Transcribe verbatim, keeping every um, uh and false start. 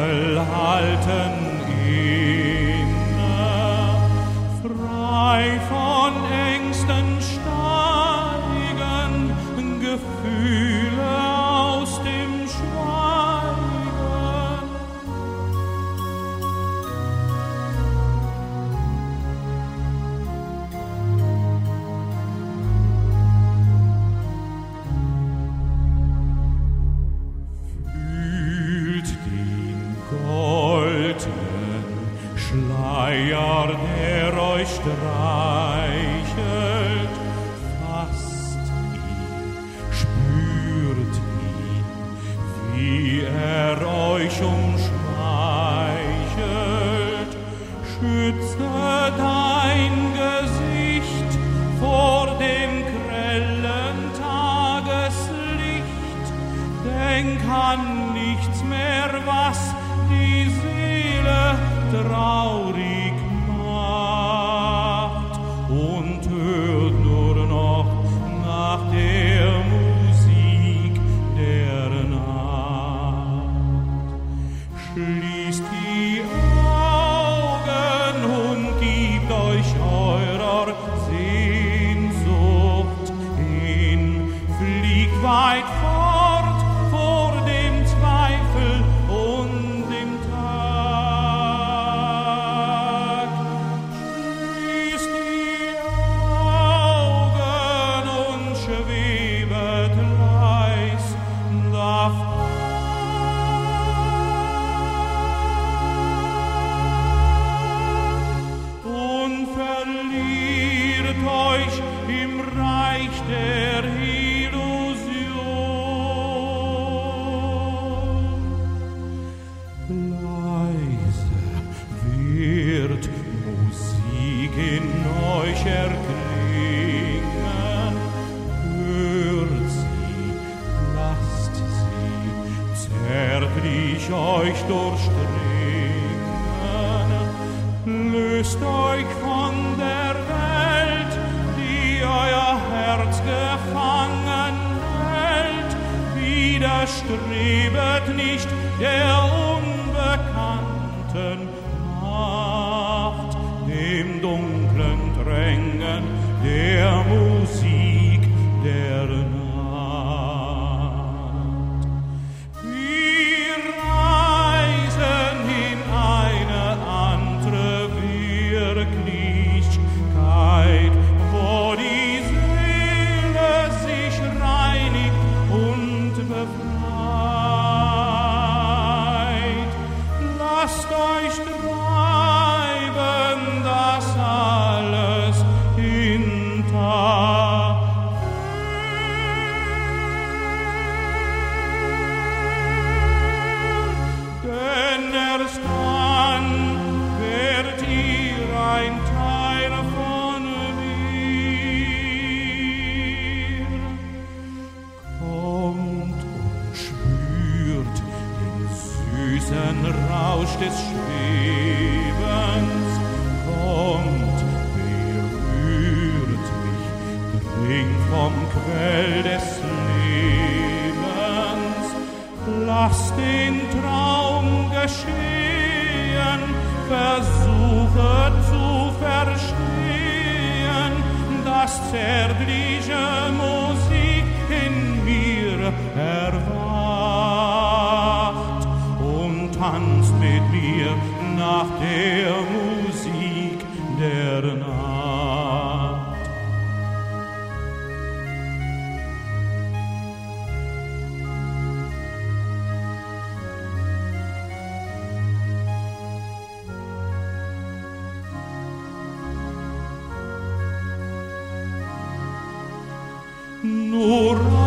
halten inne, frei von Ängsten steigen Gefühle aus dem Schweigen. Fühlt den goldenen Schleier, der euch streichelt, fasst ihn, spürt ihn, wie er euch umschmeichelt. Schütze dein Gesicht vor dem grellen Tageslicht, denk an nichts mehr, was die Seele traurig macht, und hört nur noch nach der Musik der Nacht. Schließt die Augen und gebt euch eurer Sehnsucht hin, fliegt weit fort vor dem Zweifel und dem Tag. Schließt die Augen und schwebet leis davon. Und verliert euch im Reich der Illusion. Leise wird Musik in euch erklingen, hört sie, lasst sie zärtlich euch durchdringen, löst euch von der Welt, die euer Herz gefangen hält, widerstrebet nicht der unbekannten Macht, dem dunklen Drängen der Musik der Nacht. Wir reisen in eine andere Wirklichkeit, wo die Seele sich reinigt und befreit. Lasst euch treiben, das alles hinter. Denn erst dann werdet ihr ein Teil von mir. Kommt und spürt den süßen Rausch des Schwebens. Kommt, berührt mich, trinkt vom Quell des Lebens. Lasst den Traum geschehen, versuche zu verstehen, dass zärtliche Musik in mir erwacht, und tanzt mit mir nach der Musik der Nacht. Nur